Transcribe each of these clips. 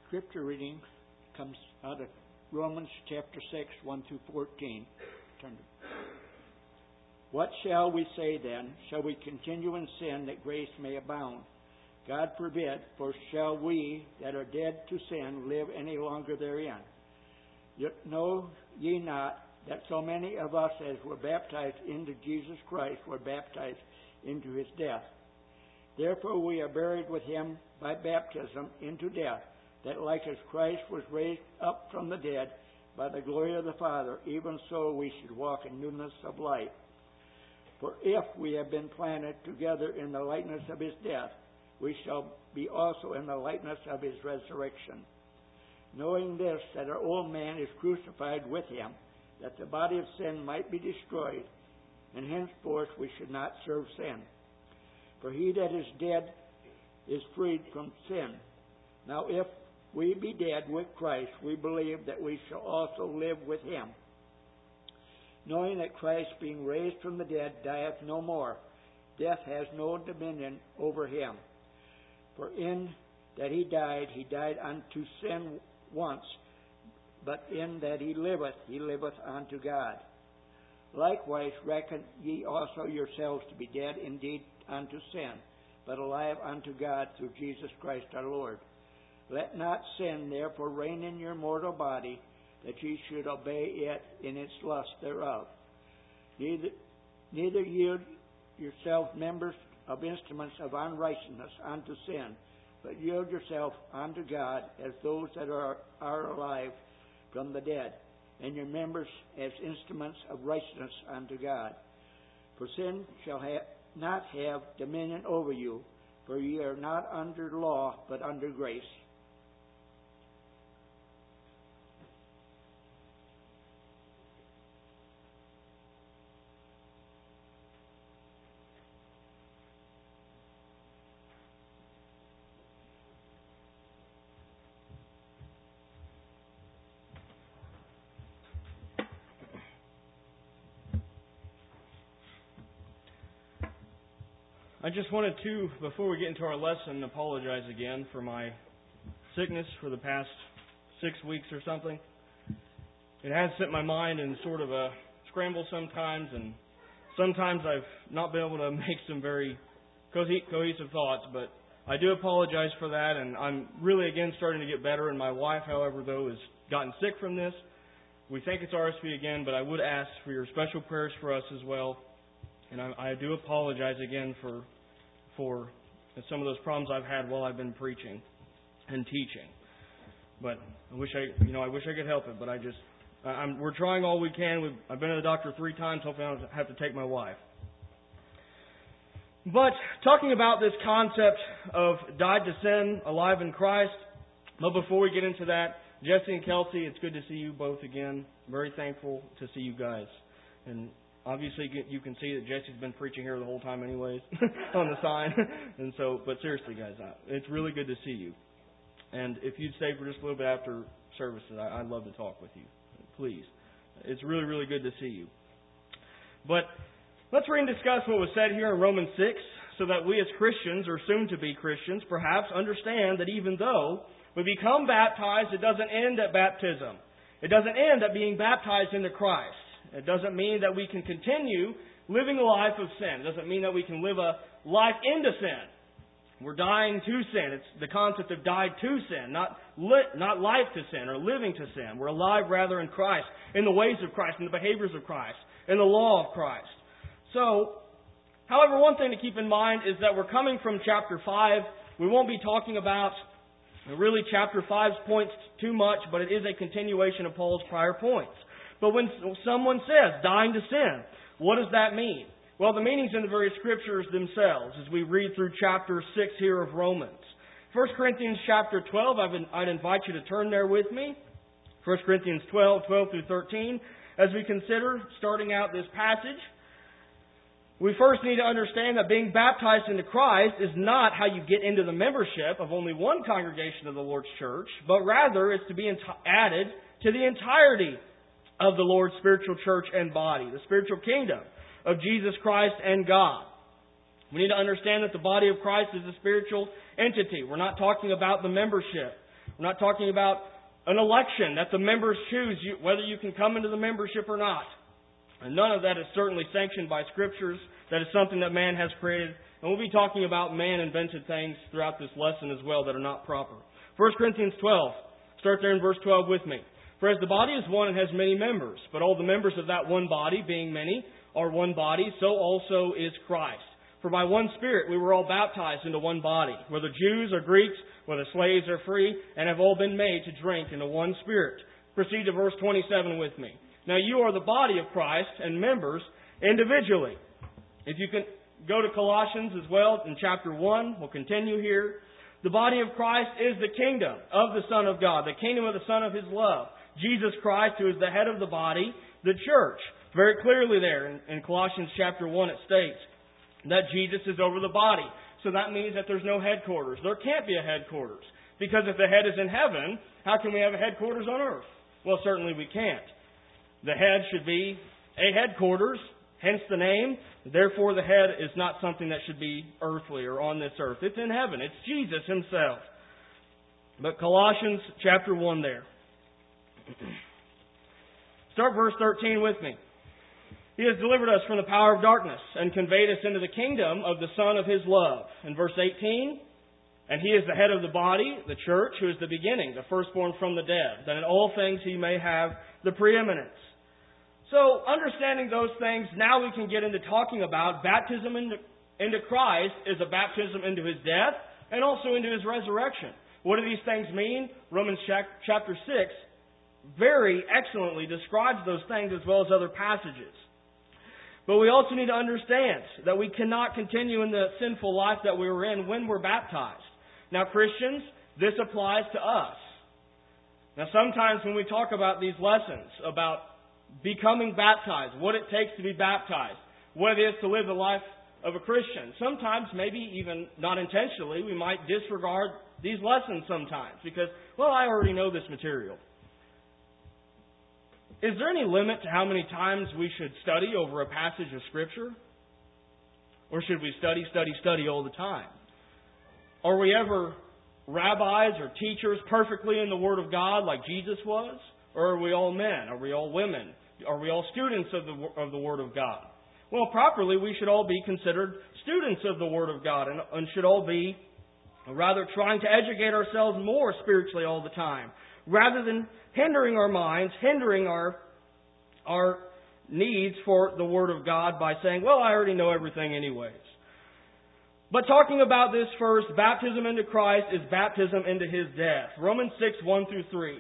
Scripture reading comes out of Romans chapter 6, 1 through 14. What shall we say then? Shall we continue in sin that grace may abound? God forbid, for shall we that are dead to sin live any longer therein? Yet know ye not that so many of us as were baptized into Jesus Christ were baptized into his death? Therefore we are buried with him by baptism into death, that like as Christ was raised up from the dead by the glory of the Father, even so we should walk in newness of life. For if we have been planted together in the likeness of his death, we shall be also in the likeness of his resurrection. Knowing this, that our old man is crucified with him, that the body of sin might be destroyed, and henceforth we should not serve sin. For he that is dead is freed from sin. Now if we be dead with Christ, we believe that we shall also live with him. Knowing that Christ, being raised from the dead, dieth no more, death has no dominion over him. For in that he died unto sin once, but in that he liveth unto God. Likewise reckon ye also yourselves to be dead indeed unto sin, but alive unto God through Jesus Christ our Lord. Let not sin therefore reign in your mortal body, that ye should obey it in its lust thereof. Neither yield yourself members of instruments of unrighteousness unto sin, but yield yourself unto God as those that are alive from the dead, and your members as instruments of righteousness unto God. For sin shall not have dominion over you, for ye are not under law, but under grace. I just wanted to, before we get into our lesson, apologize again for my sickness for the past 6 weeks or something. It has set my mind in sort of a scramble sometimes, and sometimes I've not been able to make some very cohesive thoughts, but I do apologize for that, and I'm really again starting to get better, and my wife, however, though, has gotten sick from this. We think it's RSV again, but I would ask for your special prayers for us as well. And I do apologize again for some of those problems I've had while I've been preaching and teaching. But I wish I could help it. But we're trying all we can. I've been to the doctor 3 times. Hopefully I don't have to take my wife. But talking about this concept of died to sin, alive in Christ. But before we get into that, Jesse and Kelsey, it's good to see you both again. Very thankful to see you guys. And obviously, you can see that Jesse's been preaching here the whole time anyways on the sign. And so, but seriously, guys, it's really good to see you. And if you'd stay for just a little bit after services, I'd love to talk with you. Please. It's really, really good to see you. But let's read and discuss what was said here in Romans 6 so that we as Christians, or soon to be Christians, perhaps understand that even though we become baptized, it doesn't end at baptism. It doesn't end at being baptized into Christ. It doesn't mean that we can continue living a life of sin. It doesn't mean that we can live a life into sin. We're dying to sin. It's the concept of died to sin, not life to sin or living to sin. We're alive rather in Christ, in the ways of Christ, in the behaviors of Christ, in the law of Christ. So, however, one thing to keep in mind is that we're coming from chapter 5. We won't be talking about really chapter 5's points too much, but it is a continuation of Paul's prior points. But when someone says, dying to sin, what does that mean? Well, the meaning's in the very scriptures themselves as we read through chapter 6 here of Romans. 1 Corinthians chapter 12, I'd invite you to turn there with me. 1 Corinthians 12 through 13. As we consider starting out this passage, we first need to understand that being baptized into Christ is not how you get into the membership of only one congregation of the Lord's church, but rather it's to be added to the entirety of the Lord's spiritual church and body, the spiritual kingdom of Jesus Christ and God. We need to understand that the body of Christ is a spiritual entity. We're not talking about the membership. We're not talking about an election that the members choose whether you can come into the membership or not. And none of that is certainly sanctioned by Scriptures. That is something that man has created. And we'll be talking about man-invented things throughout this lesson as well that are not proper. 1 Corinthians 12. Start there in verse 12 with me. For as the body is one and has many members, but all the members of that one body, being many, are one body, so also is Christ. For by one Spirit we were all baptized into one body, whether Jews or Greeks, whether slaves or free, and have all been made to drink into one Spirit. Proceed to verse 27 with me. Now you are the body of Christ and members individually. If you can go to Colossians as well in chapter 1, we'll continue here. The body of Christ is the kingdom of the Son of God, the kingdom of the Son of His love, Jesus Christ, who is the head of the body, the church. Very clearly there in Colossians chapter 1 it states that Jesus is over the body. So that means that there's no headquarters. There can't be a headquarters. Because if the head is in heaven, how can we have a headquarters on earth? Well, certainly we can't. The head should be a headquarters, hence the name. Therefore, the head is not something that should be earthly or on this earth. It's in heaven. It's Jesus Himself. But Colossians chapter 1 there. Start verse 13 with me. He has delivered us from the power of darkness and conveyed us into the kingdom of the Son of His love. In verse 18, and He is the head of the body, the church, who is the beginning, the firstborn from the dead, that in all things He may have the preeminence. So, understanding those things, now we can get into talking about baptism into Christ is a baptism into His death and also into His resurrection. What do these things mean? Romans chapter 6 very excellently describes those things as well as other passages. But we also need to understand that we cannot continue in the sinful life that we were in when we're baptized. Now, Christians, this applies to us. Now, sometimes when we talk about these lessons about becoming baptized, what it takes to be baptized, what it is to live the life of a Christian, sometimes, maybe even not intentionally, we might disregard these lessons sometimes because, well, I already know this material. Is there any limit to how many times we should study over a passage of Scripture? Or should we study all the time? Are we ever rabbis or teachers perfectly in the Word of God like Jesus was? Or are we all men? Are we all women? Are we all students of the Word of God? Well, properly, we should all be considered students of the Word of God and should all be rather trying to educate ourselves more spiritually all the time, rather than hindering our minds, hindering our needs for the Word of God by saying, well, I already know everything anyways. But talking about this first, baptism into Christ is baptism into His death. Romans 6, 1 through 3.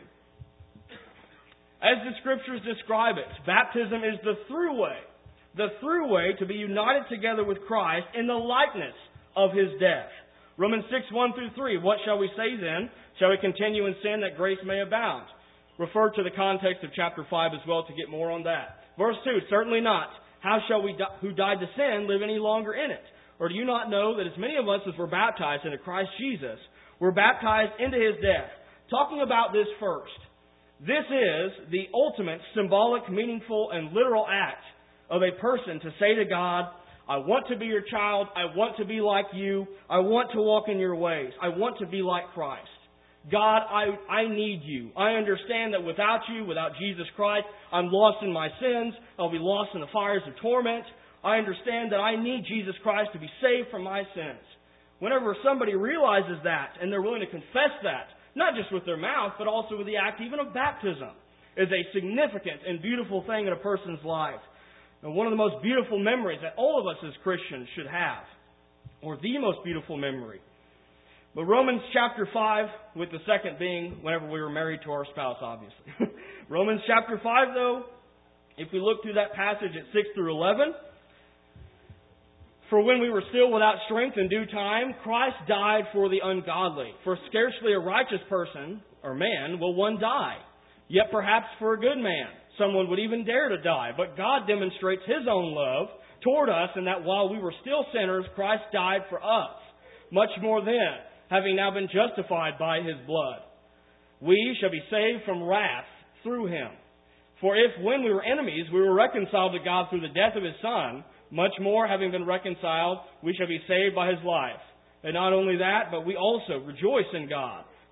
As the Scriptures describe it, baptism is the through way to be united together with Christ in the likeness of His death. Romans 6, 1 through 3. What shall we say then? Shall we continue in sin that grace may abound? Refer to the context of chapter 5 as well to get more on that. Verse 2, certainly not. How shall we who died to sin live any longer in it? Or do you not know that as many of us as were baptized into Christ Jesus were baptized into His death? Talking about this first. This is the ultimate symbolic, meaningful, and literal act of a person to say to God, I want to be your child. I want to be like you. I want to walk in your ways. I want to be like Christ. God, I need you. I understand that without you, without Jesus Christ, I'm lost in my sins. I'll be lost in the fires of torment. I understand that I need Jesus Christ to be saved from my sins. Whenever somebody realizes that and they're willing to confess that, not just with their mouth, but also with the act even of baptism, is a significant and beautiful thing in a person's life. And one of the most beautiful memories that all of us as Christians should have, or the most beautiful memory. But Romans chapter 5, with the second being whenever we were married to our spouse, obviously. Romans chapter 5, though, if we look through that passage at 6 through 11, for when we were still without strength in due time, Christ died for the ungodly. For scarcely a righteous person, or man, will one die. Yet perhaps for a good man, someone would even dare to die. But God demonstrates His own love toward us in that while we were still sinners, Christ died for us. Much more then, having now been justified by His blood, we shall be saved from wrath through Him. For if when we were enemies, we were reconciled to God through the death of His Son, much more, having been reconciled, we shall be saved by His life. And not only that, but we also rejoice in God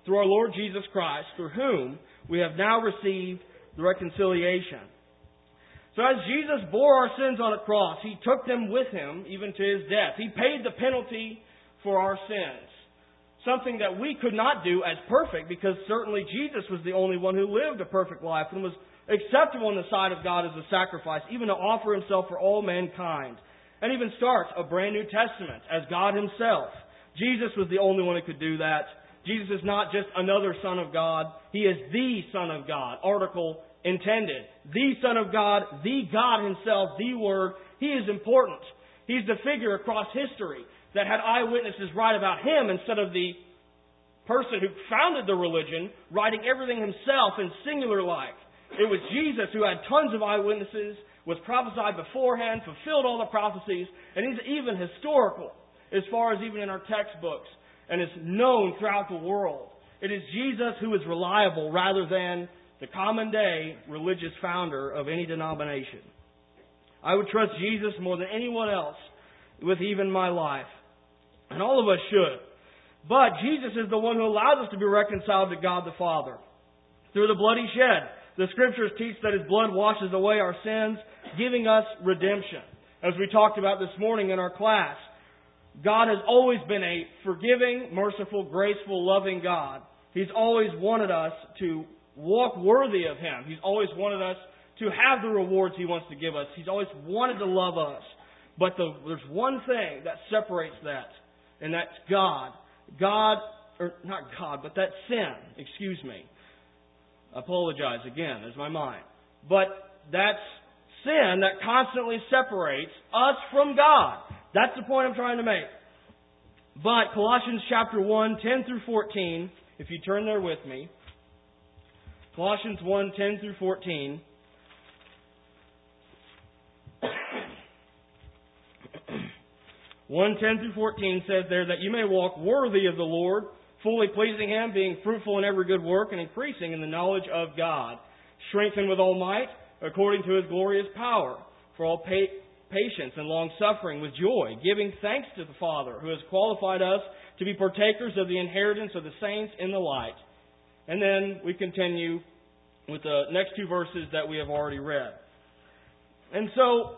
through our Lord Jesus Christ, through whom we have now received the reconciliation. So as Jesus bore our sins on a cross, He took them with Him even to His death. He paid the penalty for our sins. Something that we could not do as perfect, because certainly Jesus was the only one who lived a perfect life and was acceptable in the sight of God as a sacrifice, even to offer Himself for all mankind. And even starts a brand new testament as God Himself. Jesus was the only one who could do that. Jesus is not just another Son of God. He is the Son of God. Article intended. The Son of God, the God Himself, the Word. He is important. He's the figure across history that had eyewitnesses write about Him instead of the person who founded the religion writing everything himself in singular-like. It was Jesus who had tons of eyewitnesses, was prophesied beforehand, fulfilled all the prophecies, and He's even historical as far as even in our textbooks, and is known throughout the world. It is Jesus who is reliable rather than the common day religious founder of any denomination. I would trust Jesus more than anyone else with even my life. And all of us should. But Jesus is the one who allows us to be reconciled to God the Father through the blood He shed. The Scriptures teach that His blood washes away our sins, giving us redemption. As we talked about this morning in our class, God has always been a forgiving, merciful, graceful, loving God. He's always wanted us to walk worthy of Him. He's always wanted us to have the rewards He wants to give us. He's always wanted to love us. But there's one thing that separates that, and that's God. That sin. Excuse me. I apologize again, there's my mind. But that's sin that constantly separates us from God. That's the point I'm trying to make. But Colossians chapter 1, 10 through 14, if you turn there with me. Colossians 1, 10 through 14. (1) 10 through 14 says there that you may walk worthy of the Lord, fully pleasing Him, being fruitful in every good work, and increasing in the knowledge of God, strengthened with all might, according to His glorious power, for all patience and long-suffering with joy, giving thanks to the Father, who has qualified us to be partakers of the inheritance of the saints in the light. And then we continue with the next two verses that we have already read. And so,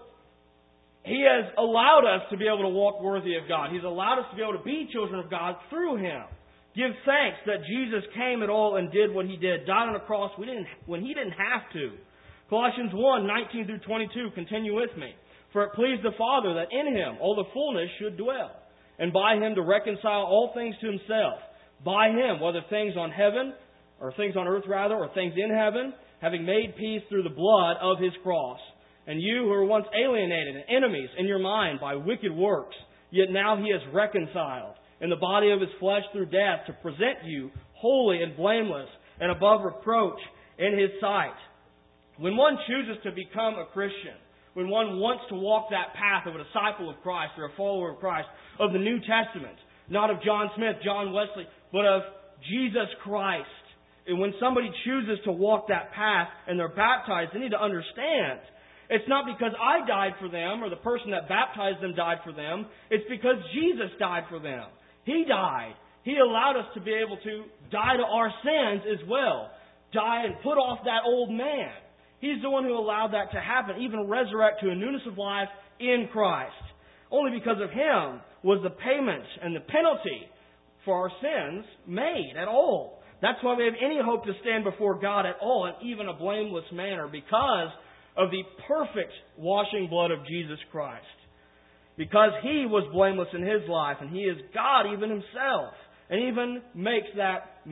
He has allowed us to be able to walk worthy of God. He's allowed us to be able to be children of God through Him. Give thanks that Jesus came at all and did what He did. Died on a cross when He didn't have to. Colossians 1, 19 through 22, continue with me. For it pleased the Father that in Him all the fullness should dwell, and by Him to reconcile all things to Himself. By Him, whether things on heaven, or things on earth rather, or things in heaven, having made peace through the blood of His cross. And you who were once alienated and enemies in your mind by wicked works, yet now He has reconciled in the body of His flesh through death to present you holy and blameless and above reproach in His sight. When one chooses to become a Christian, when one wants to walk that path of a disciple of Christ or a follower of Christ, of the New Testament, not of John Smith, John Wesley, but of Jesus Christ. And when somebody chooses to walk that path and they're baptized, they need to understand it's not because I died for them or the person that baptized them died for them. It's because Jesus died for them. He died. He allowed us to be able to die to our sins as well. Die and put off that old man. He's the one who allowed that to happen, even resurrect to a newness of life in Christ. Only because of Him was the payment and the penalty for our sins made at all. That's why we have any hope to stand before God at all in even a blameless manner, because of the perfect washing blood of Jesus Christ. Because He was blameless in His life, and He is God even Himself. And even makes that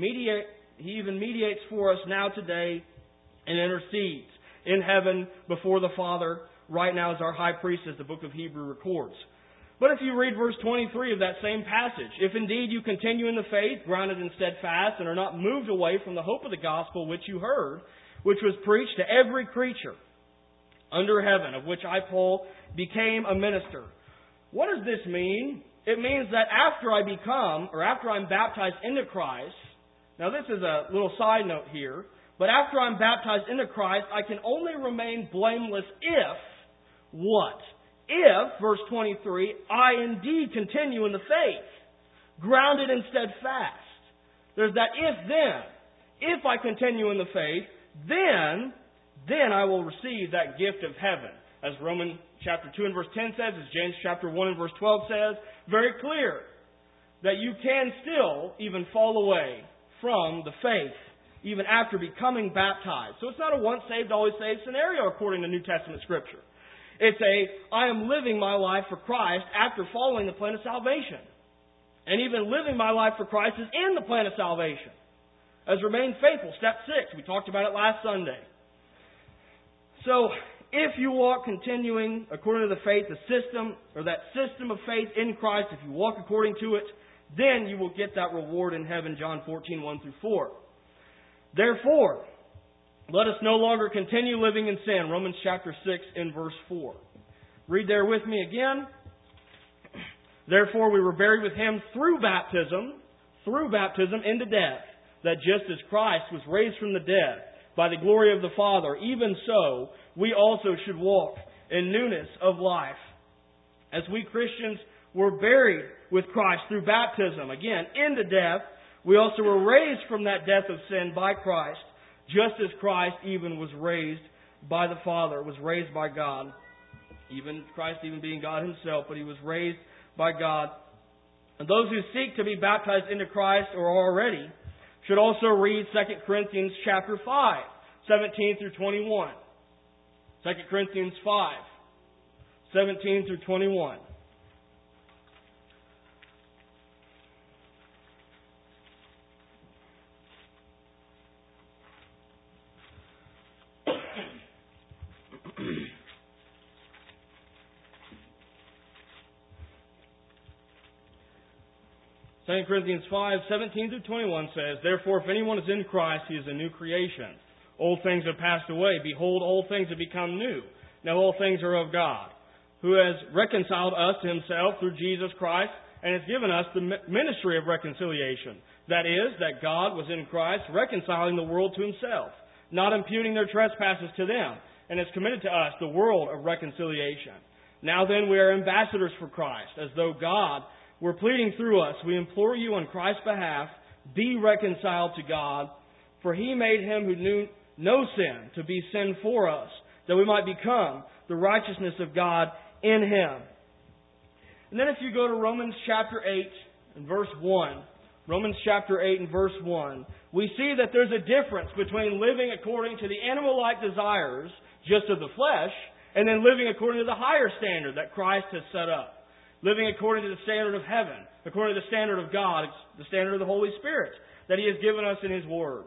He even mediates for us now today and intercedes in heaven before the Father right now as our high priest, as the book of Hebrews records. But if you read verse 23 of that same passage, if indeed you continue in the faith, grounded and steadfast, and are not moved away from the hope of the gospel which you heard, which was preached to every creature under heaven, of which I, Paul, became a minister. What does this mean? It means that after I'm baptized into Christ, now this is a little side note here, but after I'm baptized into Christ, I can only remain blameless if, what? If, verse 23, I indeed continue in the faith, grounded and steadfast. There's that if then. If I continue in the faith, then I will receive that gift of heaven. As Romans chapter 2 and verse 10 says, as James chapter 1 and verse 12 says, very clear that you can still even fall away from the faith even after becoming baptized. So it's not a once saved, always saved scenario according to New Testament Scripture. It's I am living my life for Christ after following the plan of salvation. And even living my life for Christ is in the plan of salvation. As remain faithful, step 6. We talked about it last Sunday. So, if you walk continuing according to the faith, the system, or that system of faith in Christ, if you walk according to it, then you will get that reward in heaven, John 14, 1 through 4. Therefore, let us no longer continue living in sin, Romans chapter 6 and verse 4. Read there with me again. Therefore we were buried with Him through baptism into death, that just as Christ was raised from the dead by the glory of the Father, even so we also should walk in newness of life. As we Christians were buried with Christ through baptism, again, into death, we also were raised from that death of sin by Christ, just as Christ even was raised by the Father, was raised by God. Even Christ even being God Himself, but He was raised by God. And those who seek to be baptized into Christ or are already should also read 2 Corinthians chapter 5, 17 through 21. 2 Corinthians 5, 17 through 21. Second Corinthians 5, 17 through 21 says, Therefore, if anyone is in Christ, he is a new creation. Old things have passed away. Behold, all things have become new. Now all things are of God, who has reconciled us to Himself through Jesus Christ, and has given us the ministry of reconciliation. That is, that God was in Christ, reconciling the world to Himself, not imputing their trespasses to them, and has committed to us the world of reconciliation. Now then, we are ambassadors for Christ, as though God were pleading through us. We implore you on Christ's behalf, be reconciled to God, for He made Him who knew no sin to be sin for us, that we might become the righteousness of God in Him. And then if you go to Romans chapter 8 and verse 1, Romans chapter 8 and verse 1, we see that there's a difference between living according to the animal-like desires just of the flesh, and then living according to the higher standard that Christ has set up. Living according to the standard of heaven, according to the standard of God, the standard of the Holy Spirit that He has given us in His Word.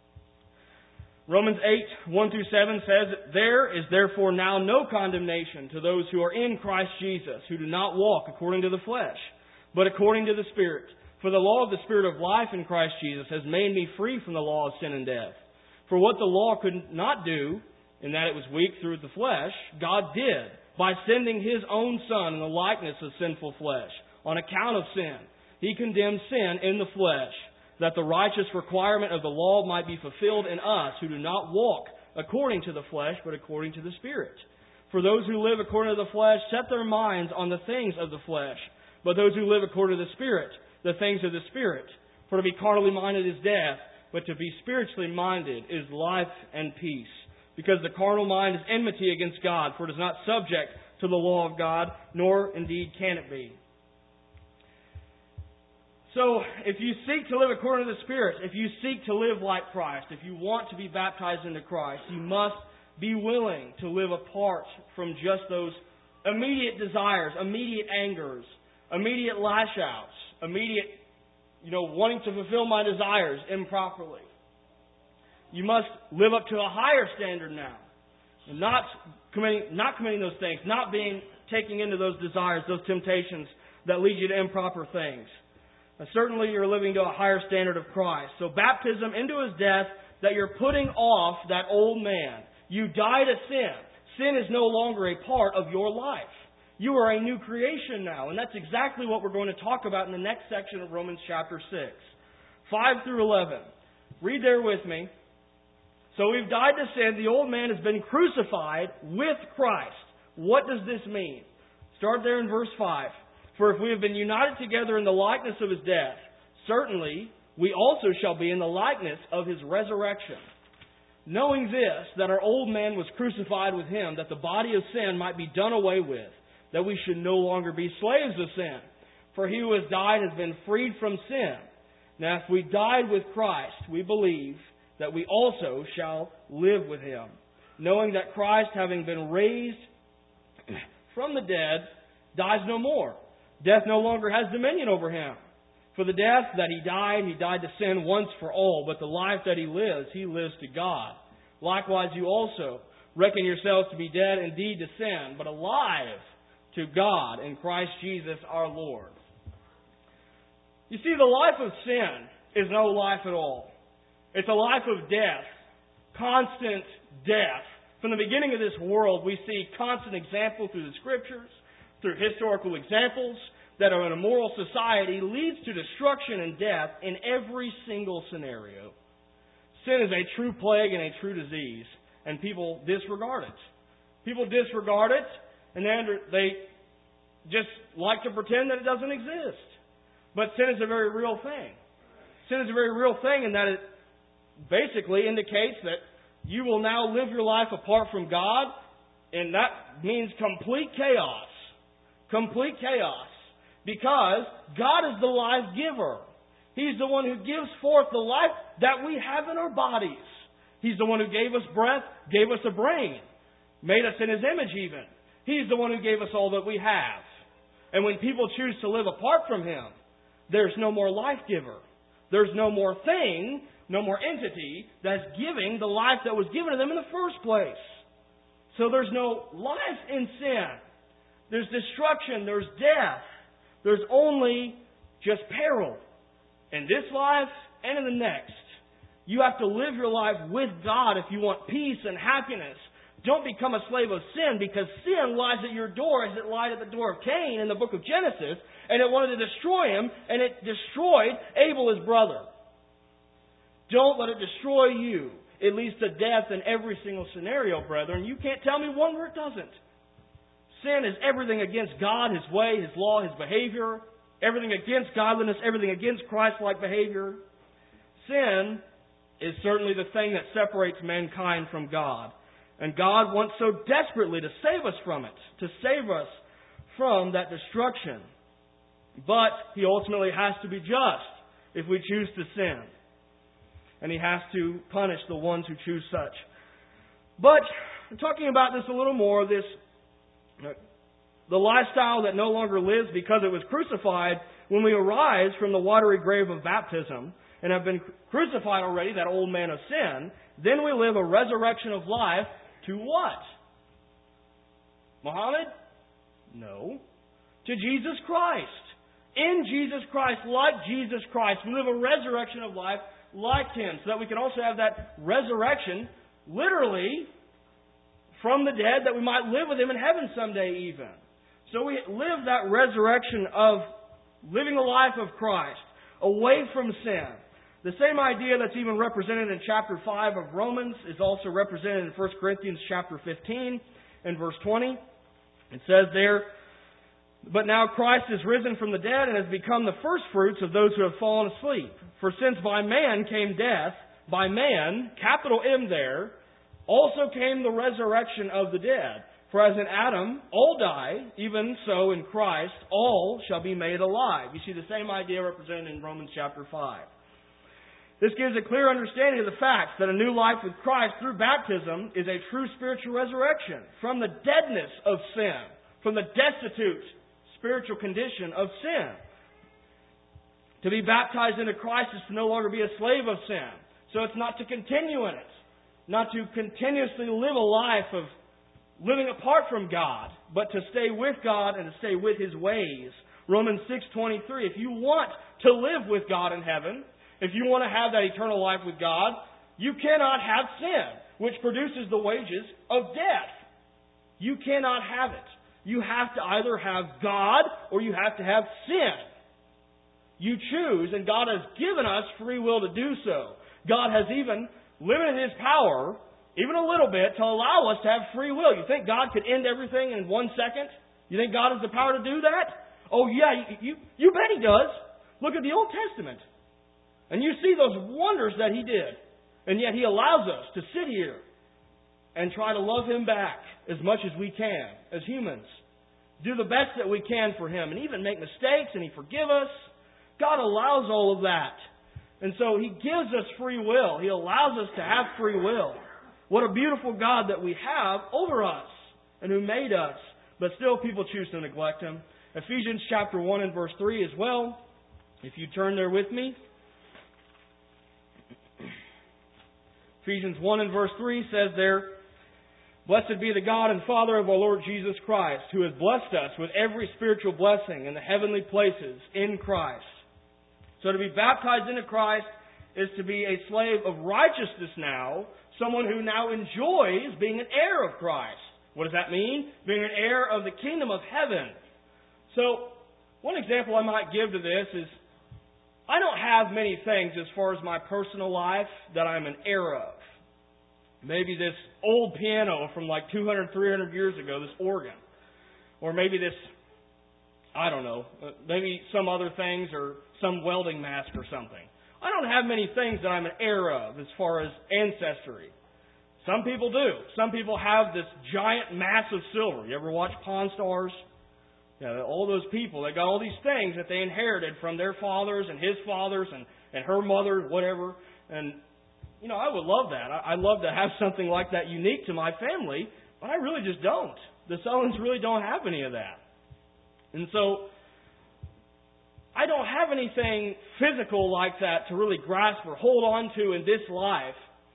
Romans 8, 1 through 7 says, There is therefore now no condemnation to those who are in Christ Jesus, who do not walk according to the flesh, but according to the Spirit. For the law of the Spirit of life in Christ Jesus has made me free from the law of sin and death. For what the law could not do, in that it was weak through the flesh, God did, by sending His own Son in the likeness of sinful flesh, on account of sin. He condemned sin in the flesh, that the righteous requirement of the law might be fulfilled in us, who do not walk according to the flesh, but according to the Spirit. For those who live according to the flesh set their minds on the things of the flesh, but those who live according to the Spirit, the things of the Spirit. For to be carnally minded is death, but to be spiritually minded is life and peace. Because the carnal mind is enmity against God, for it is not subject to the law of God, nor indeed can it be. So, if you seek to live according to the Spirit, if you seek to live like Christ, if you want to be baptized into Christ, you must be willing to live apart from just those immediate desires, immediate angers, immediate lash-outs, immediate, wanting to fulfill my desires improperly. You must live up to a higher standard now. And not committing those things, not taking into those desires, those temptations that lead you to improper things. Certainly you're living to a higher standard of Christ. So baptism into His death, that you're putting off that old man. You die to sin. Sin is no longer a part of your life. You are a new creation now. And that's exactly what we're going to talk about in the next section of Romans chapter 6. 5 through 11. Read there with me. So we've died to sin. The old man has been crucified with Christ. What does this mean? Start there in verse 5. For if we have been united together in the likeness of His death, certainly we also shall be in the likeness of His resurrection. Knowing this, that our old man was crucified with Him, that the body of sin might be done away with, that we should no longer be slaves of sin. For he who has died has been freed from sin. Now if we died with Christ, we believe that we also shall live with Him, knowing that Christ, having been raised from the dead, dies no more. Death no longer has dominion over Him. For the death that He died to sin once for all, but the life that He lives to God. Likewise you also reckon yourselves to be dead indeed to sin, but alive to God in Christ Jesus our Lord. You see, the life of sin is no life at all. It's a life of death, constant death. From the beginning of this world, we see constant example through the Scriptures, through historical examples, that an immoral society leads to destruction and death in every single scenario. Sin is a true plague and a true disease, and people disregard it. People disregard it, and they just like to pretend that it doesn't exist. But sin is a very real thing. Sin is a very real thing in that it basically indicates that you will now live your life apart from God, and that means complete chaos. Complete chaos. Because God is the life giver. He's the one who gives forth the life that we have in our bodies. He's the one who gave us breath, gave us a brain, made us in His image even. He's the one who gave us all that we have. And when people choose to live apart from Him, there's no more life giver. There's no more thing, no more entity that's giving the life that was given to them in the first place. So there's no life in sin. There's destruction. There's death. There's only just peril in this life and in the next. You have to live your life with God if you want peace and happiness. Don't become a slave of sin, because sin lies at your door as it lied at the door of Cain in the book of Genesis, and it wanted to destroy him, and it destroyed Abel, his brother. Don't let it destroy you. It leads to death in every single scenario, brethren. You can't tell me one where it doesn't. Sin is everything against God, His way, His law, His behavior. Everything against godliness, everything against Christ-like behavior. Sin is certainly the thing that separates mankind from God. And God wants so desperately to save us from it, to save us from that destruction. But He ultimately has to be just if we choose to sin. And He has to punish the ones who choose such. But, talking about this a little more, the lifestyle that no longer lives because it was crucified, when we arise from the watery grave of baptism and have been crucified already, that old man of sin, then we live a resurrection of life to what? Muhammad? No. To Jesus Christ. In Jesus Christ, like Jesus Christ, we live a resurrection of life like Him, so that we can also have that resurrection, literally, from the dead, that we might live with Him in heaven someday even. So we live that resurrection of living the life of Christ, away from sin. The same idea that's even represented in chapter 5 of Romans is also represented in 1 Corinthians chapter 15 and verse 20. It says there, "But now Christ is risen from the dead and has become the firstfruits of those who have fallen asleep. For since by man came death, by man, capital M there, also came the resurrection of the dead. For as in Adam all die, even so in Christ all shall be made alive." You see the same idea represented in Romans chapter 5. This gives a clear understanding of the facts that a new life with Christ through baptism is a true spiritual resurrection from the deadness of sin, from the destitute spiritual condition of sin. To be baptized into Christ is to no longer be a slave of sin. So it's not to continue in it, not to continuously live a life of living apart from God, but to stay with God and to stay with His ways. Romans 6:23, if you want to live with God in heaven, if you want to have that eternal life with God, you cannot have sin, which produces the wages of death. You cannot have it. You have to either have God or you have to have sin. You choose, and God has given us free will to do so. God has even limited His power, even a little bit, to allow us to have free will. You think God could end everything in 1 second? You think God has the power to do that? Oh yeah, you bet He does. Look at the Old Testament. And you see those wonders that He did. And yet He allows us to sit here and try to love Him back as much as we can as humans. Do the best that we can for Him and even make mistakes and He forgive us. God allows all of that. And so He gives us free will. He allows us to have free will. What a beautiful God that we have over us and who made us. But still people choose to neglect Him. Ephesians chapter 1 and verse 3 as well. If you turn there with me. Ephesians 1 and verse 3 says there, "Blessed be the God and Father of our Lord Jesus Christ, who has blessed us with every spiritual blessing in the heavenly places in Christ." So to be baptized into Christ is to be a slave of righteousness now, someone who now enjoys being an heir of Christ. What does that mean? Being an heir of the kingdom of heaven. So, one example I might give to this is, I don't have many things as far as my personal life that I'm an heir of. Maybe this old piano from like 200, 300 years ago, this organ. Or maybe this, I don't know, maybe some other things or some welding mask or something. I don't have many things that I'm an heir of as far as ancestry. Some people do. Some people have this giant mass of silver. You ever watch Pawn Stars? Yeah, all those people, they got all these things that they inherited from their fathers and his fathers and her mother, whatever. And, you know, I would love that. I'd love to have something like that unique to my family, but I really just don't. The Sullens really don't have any of that. And so, I don't have anything physical like that to really grasp or hold on to in this life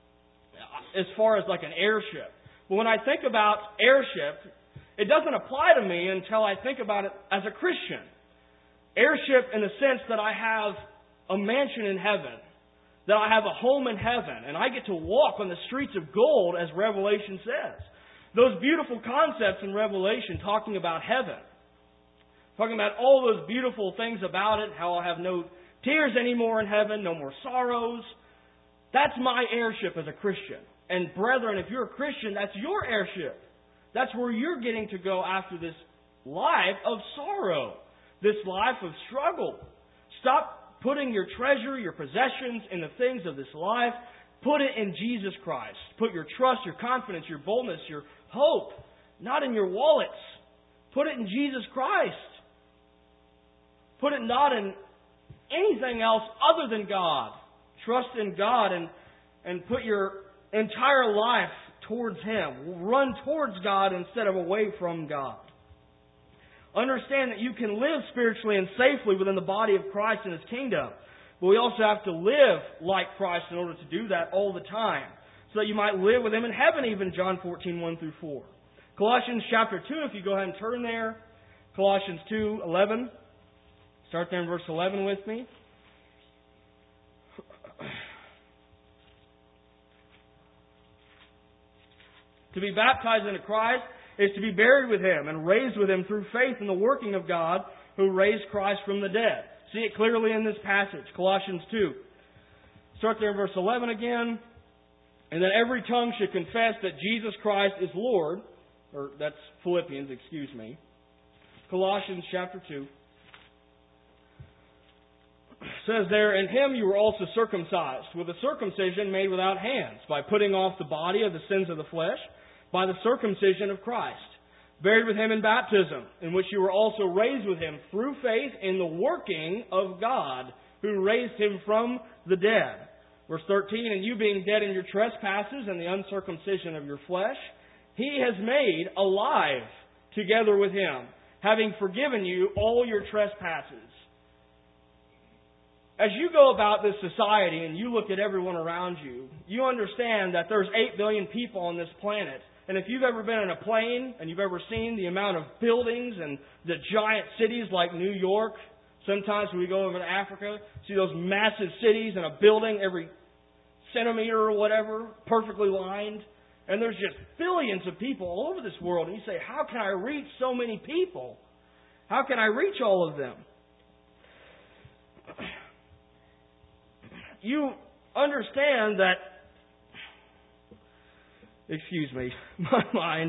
as far as like an heirship. But when I think about heirship, it doesn't apply to me until I think about it as a Christian. Heirship in the sense that I have a mansion in heaven, that I have a home in heaven, and I get to walk on the streets of gold as Revelation says. Those beautiful concepts in Revelation talking about heaven, talking about all those beautiful things about it, how I'll have no tears anymore in heaven, no more sorrows. That's my heirship as a Christian. And brethren, if you're a Christian, that's your heirship. That's where you're getting to go after this life of sorrow, this life of struggle. Stop putting your treasure, your possessions in the things of this life. Put it in Jesus Christ. Put your trust, your confidence, your boldness, your hope, not in your wallets. Put it in Jesus Christ. Put it not in anything else other than God. Trust in God and put your entire life towards Him. Run towards God instead of away from God. Understand that you can live spiritually and safely within the body of Christ and His kingdom. But we also have to live like Christ in order to do that all the time. So that you might live with Him in heaven even, John 14, 1 through 4. Colossians chapter 2, if you go ahead and turn there. Colossians 2, 11. Start there in verse 11 with me. To be baptized into Christ is to be buried with Him and raised with Him through faith in the working of God who raised Christ from the dead. See it clearly in this passage, Colossians 2. Start there in verse 11 again. And that every tongue should confess that Jesus Christ is Lord. Or that's Philippians, excuse me. Colossians chapter 2. Says there, in Him you were also circumcised, with a circumcision made without hands, by putting off the body of the sins of the flesh, by the circumcision of Christ, buried with Him in baptism, in which you were also raised with Him through faith in the working of God, who raised Him from the dead. Verse 13, and you being dead in your trespasses and the uncircumcision of your flesh, He has made alive together with Him, having forgiven you all your trespasses. As you go about this society and you look at everyone around you, you understand that there's 8 billion people on this planet. And if you've ever been in a plane and you've ever seen the amount of buildings and the giant cities like New York, sometimes when we go over to Africa, see those massive cities and a building every centimeter or whatever, perfectly lined. And there's just billions of people all over this world. And you say, how can I reach so many people? How can I reach all of them? You understand that, excuse me, my mind,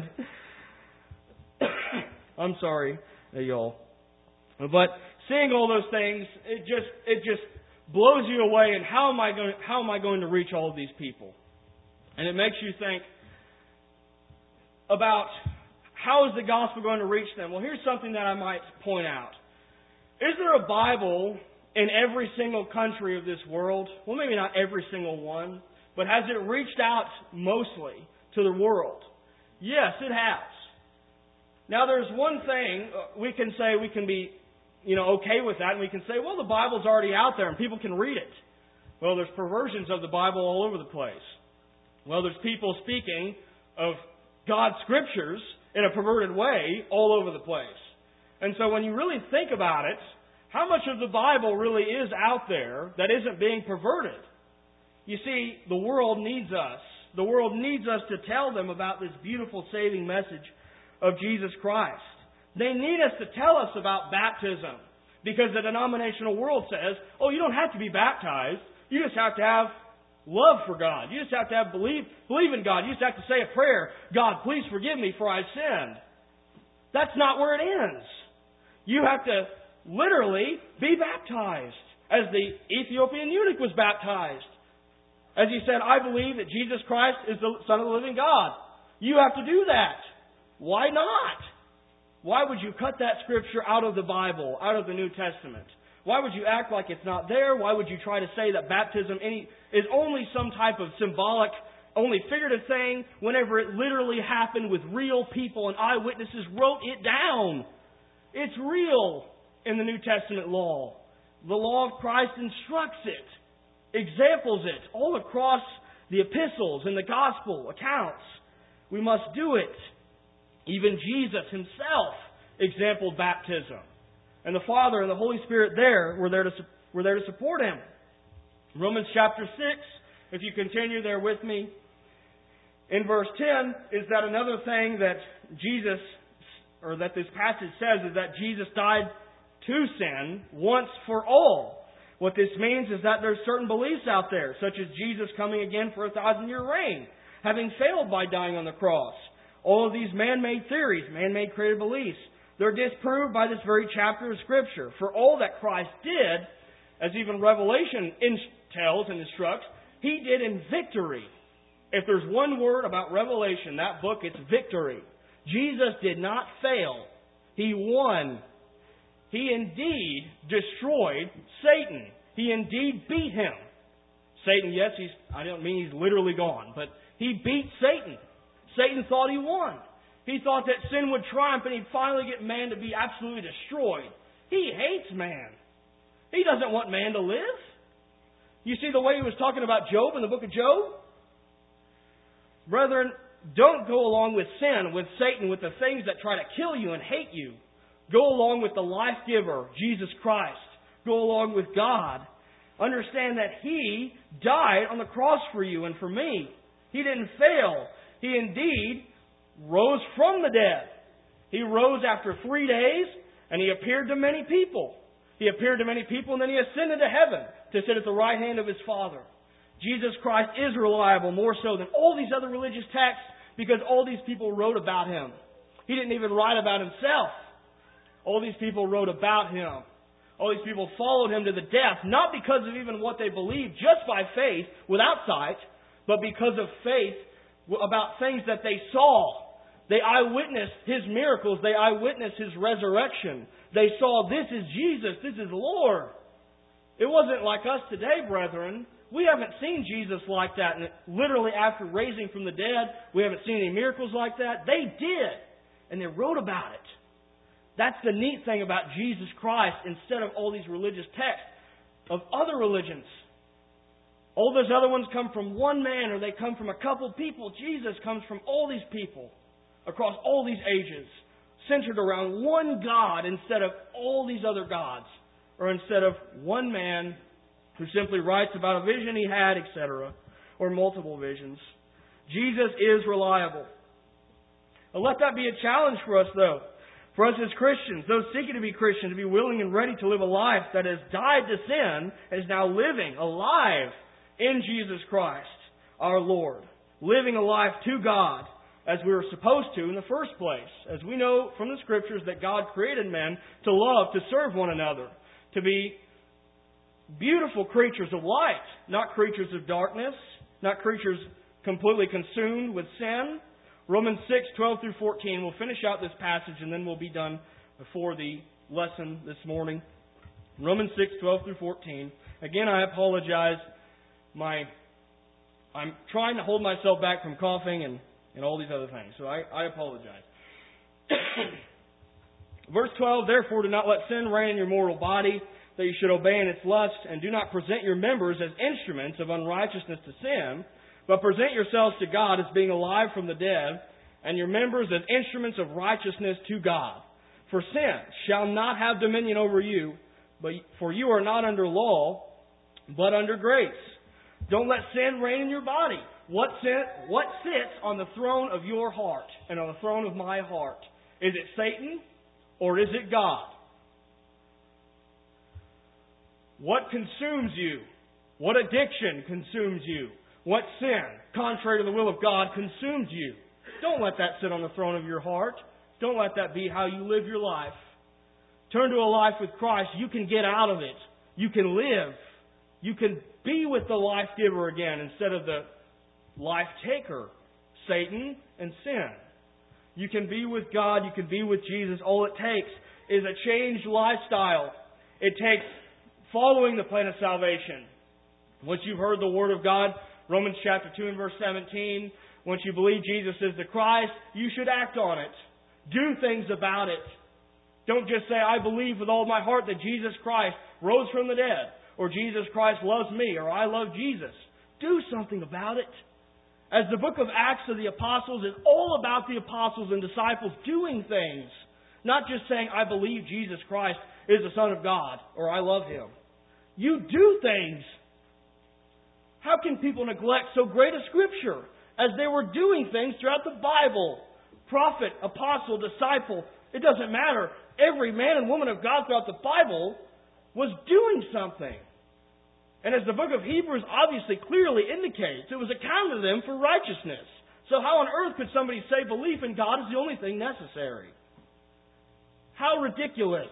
I'm sorry, y'all, but seeing all those things, it just blows you away, and how am I going to reach all of these people? And it makes you think about how is the gospel going to reach them? Well, here's something that I might point out. Is there a Bible in every single country of this world? Well, maybe not every single one, but has it reached out mostly to the world? Yes, it has. Now, there's one thing we can say, we can be okay with that, and we can say, well, the Bible's already out there and people can read it. Well, there's perversions of the Bible all over the place. Well, there's people speaking of God's Scriptures in a perverted way all over the place. And so when you really think about it, how much of the Bible really is out there that isn't being perverted? You see, the world needs us. The world needs us to tell them about this beautiful saving message of Jesus Christ. They need us to tell us about baptism, because the denominational world says, oh, you don't have to be baptized. You just have to have love for God. You just have to believe in God. You just have to say a prayer. God, please forgive me for I sinned. That's not where it ends. You have to literally be baptized, as the Ethiopian eunuch was baptized. As he said, I believe that Jesus Christ is the Son of the living God. You have to do that. Why not? Why would you cut that Scripture out of the Bible, out of the New Testament? Why would you act like it's not there? Why would you try to say that baptism is only some type of symbolic, only figurative thing, whenever it literally happened with real people and eyewitnesses wrote it down? It's real in the New Testament law. The law of Christ instructs it, examples it, all across the epistles and the gospel accounts. We must do it. Even Jesus Himself exampled baptism. And the Father and the Holy Spirit were there to support Him. Romans chapter 6, if you continue there with me, in verse 10, is that another thing that this passage says is that Jesus died to sin once for all. What this means is that there's certain beliefs out there, such as Jesus coming again for a 1,000-year reign, having failed by dying on the cross. All of these man-made theories, man-made created beliefs, they're disproved by this very chapter of Scripture. For all that Christ did, as even Revelation tells and instructs, He did in victory. If there's one word about Revelation, that book, it's victory. Jesus did not fail. He won. He indeed destroyed Satan. He indeed beat him. Satan, yes, I don't mean he's literally gone, but he beat Satan. Satan thought he won. He thought that sin would triumph and he'd finally get man to be absolutely destroyed. He hates man. He doesn't want man to live. You see the way he was talking about Job in the book of Job? Brethren, don't go along with sin, with Satan, with the things that try to kill you and hate you. Go along with the life giver, Jesus Christ. Go along with God. Understand that He died on the cross for you and for me. He didn't fail. He indeed rose from the dead. He rose after 3 days, and He appeared to many people. He appeared to many people, and then He ascended to heaven to sit at the right hand of His Father. Jesus Christ is reliable more so than all these other religious texts, because all these people wrote about Him. He didn't even write about Himself. All these people wrote about Him. All these people followed Him to the death, not because of even what they believed, just by faith, without sight, but because of faith about things that they saw. They eyewitnessed His miracles. They eyewitnessed His resurrection. They saw, this is Jesus. This is Lord. It wasn't like us today, brethren. We haven't seen Jesus like that. And literally after raising from the dead, we haven't seen any miracles like that. They did. And they wrote about it. That's the neat thing about Jesus Christ instead of all these religious texts of other religions. All those other ones come from one man or they come from a couple people. Jesus comes from all these people across all these ages, centered around one God instead of all these other gods, or instead of one man who simply writes about a vision he had, etc., or multiple visions. Jesus is reliable. Now, let that be a challenge for us, though. For us as Christians, those seeking to be Christians, to be willing and ready to live a life that has died to sin, and is now living alive in Jesus Christ, our Lord. Living a life to God, as we were supposed to in the first place. As we know from the Scriptures that God created men to love, to serve one another, to be beautiful creatures of light, not creatures of darkness, not creatures completely consumed with sin. Romans 6:12 through 14. We'll finish out this passage and then we'll be done for the lesson this morning. Romans 6:12 through 14. Again, I apologize. I'm trying to hold myself back from coughing and all these other things. So I apologize. Verse 12, therefore do not let sin reign in your mortal body, that you should obey in its lust, and do not present your members as instruments of unrighteousness to sin, but present yourselves to God as being alive from the dead, and your members as instruments of righteousness to God. For sin shall not have dominion over you, for you are not under law, but under grace. Don't let sin reign in your body. What sits on the throne of your heart and on the throne of my heart? Is it Satan or is it God? What consumes you? What addiction consumes you? What sin, contrary to the will of God, consumes you? Don't let that sit on the throne of your heart. Don't let that be how you live your life. Turn to a life with Christ. You can get out of it. You can live. You can be with the life giver again instead of the life taker, Satan and sin. You can be with God. You can be with Jesus. All it takes is a changed lifestyle. It takes following the plan of salvation. Once you've heard the Word of God, Romans chapter 2 and verse 17, once you believe Jesus is the Christ, you should act on it. Do things about it. Don't just say, I believe with all my heart that Jesus Christ rose from the dead, or Jesus Christ loves me, or I love Jesus. Do something about it. As the book of Acts of the Apostles is all about the apostles and disciples doing things. Not just saying, I believe Jesus Christ is the Son of God, or I love Him. You do things. How can people neglect so great a Scripture as they were doing things throughout the Bible? Prophet, apostle, disciple, it doesn't matter. Every man and woman of God throughout the Bible was doing something. And as the book of Hebrews obviously clearly indicates, it was accounted to them for righteousness. So how on earth could somebody say belief in God is the only thing necessary? How ridiculous.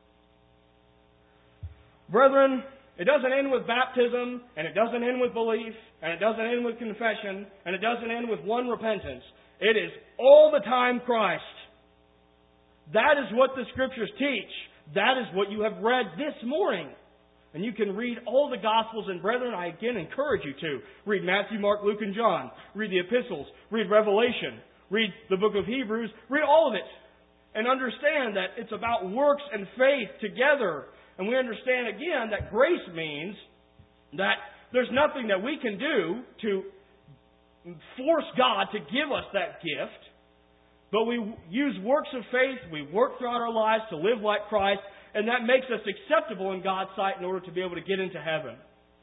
Brethren, it doesn't end with baptism, and it doesn't end with belief, and it doesn't end with confession, and it doesn't end with one repentance. It is all the time Christ. That is what the Scriptures teach. That is what you have read this morning. And you can read all the Gospels, and brethren, I again encourage you to. Read Matthew, Mark, Luke, and John. Read the epistles. Read Revelation. Read the book of Hebrews. Read all of it. And understand that it's about works and faith together. And we understand again that grace means that there's nothing that we can do to force God to give us that gift. But we use works of faith. We work throughout our lives to live like Christ. And that makes us acceptable in God's sight in order to be able to get into heaven.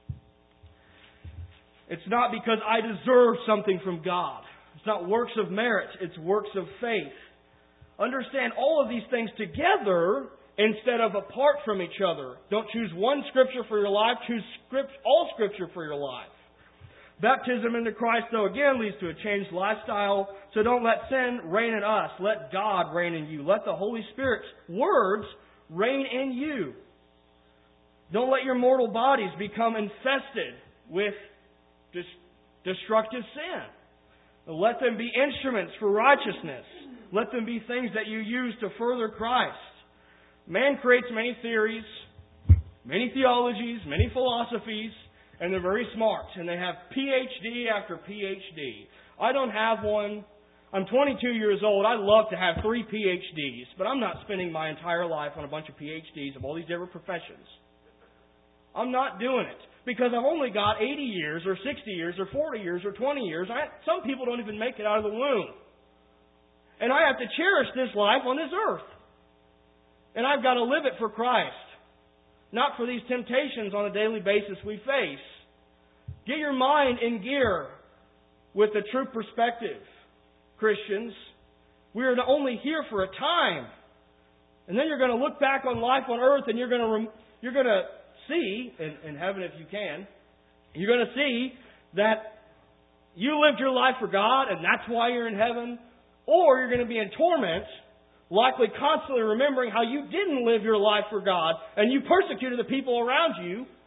It's not because I deserve something from God. It's not works of merit. It's works of faith. Understand all of these things together instead of apart from each other. Don't choose one Scripture for your life. Choose all Scripture for your life. Baptism into Christ, though, again leads to a changed lifestyle. So don't let sin reign in us. Let God reign in you. Let the Holy Spirit's words reign in you. Don't let your mortal bodies become infested with destructive sin. Let them be instruments for righteousness. Let them be things that you use to further Christ. Man creates many theories, many theologies, many philosophies, and they're very smart. And they have PhD after PhD. I don't have one. I'm 22 years old. I'd love to have 3 PhDs, but I'm not spending my entire life on a bunch of PhDs of all these different professions. I'm not doing it because I've only got 80 years or 60 years or 40 years or 20 years. Some people don't even make it out of the womb. And I have to cherish this life on this earth. And I've got to live it for Christ, not for these temptations on a daily basis we face. Get your mind in gear with the true perspective. Christians, we are only here for a time. And then you're going to look back on life on earth and you're going to see, in heaven if you can, you're going to see that you lived your life for God and that's why you're in heaven. Or you're going to be in torment, likely constantly remembering how you didn't live your life for God and you persecuted the people around you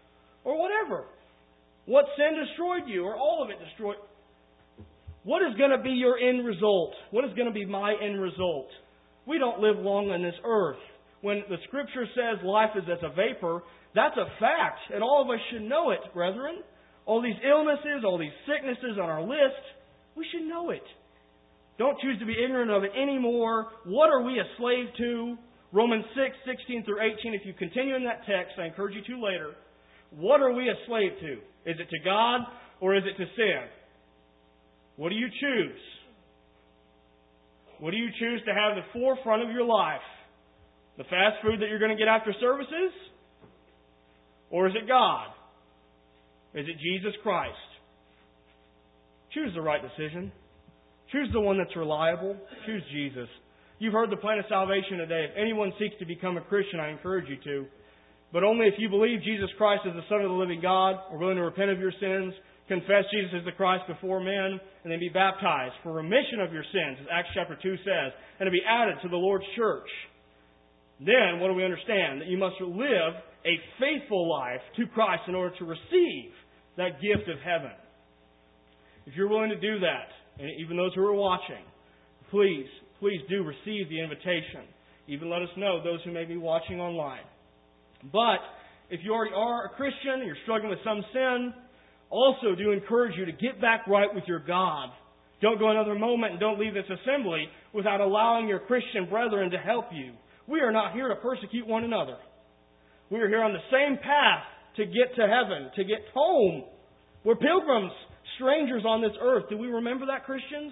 or whatever. What sin destroyed you, or all of it destroyed? What is going to be your end result? What is going to be my end result? We don't live long on this earth. When the Scripture says life is as a vapor, that's a fact, and all of us should know it, brethren. All these illnesses, all these sicknesses on our list, we should know it. Don't choose to be ignorant of it anymore. What are we a slave to? Romans 6, 16 through 18. If you continue in that text, I encourage you to later. What are we a slave to? Is it to God or is it to sin? What do you choose? What do you choose to have the forefront of your life? The fast food that you're going to get after services? Or is it God? Is it Jesus Christ? Choose the right decision. Choose the one that's reliable. Choose Jesus. You've heard the plan of salvation today. If anyone seeks to become a Christian, I encourage you to. But only if you believe Jesus Christ is the Son of the living God, are willing to repent of your sins, confess Jesus as the Christ before men, and then be baptized for remission of your sins, as Acts chapter 2 says, and to be added to the Lord's church. Then, what do we understand? That you must live a faithful life to Christ in order to receive that gift of heaven. If you're willing to do that, and even those who are watching, please do receive the invitation. Even let us know, those who may be watching online. But if you already are a Christian and you're struggling with some sin, also do encourage you to get back right with your God. Don't go another moment and don't leave this assembly without allowing your Christian brethren to help you. We are not here to persecute one another. We are here on the same path to get to heaven, to get home. We're pilgrims, strangers on this earth. Do we remember that, Christians?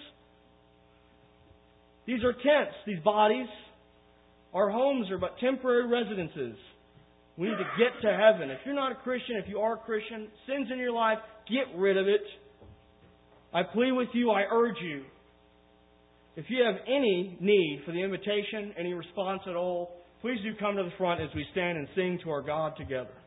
These are tents, these bodies. Our homes are but temporary residences. We need to get to heaven. If you're not a Christian, if you are a Christian, sins in your life, get rid of it. I plead with you, I urge you. If you have any need for the invitation, any response at all, please do come to the front as we stand and sing to our God together.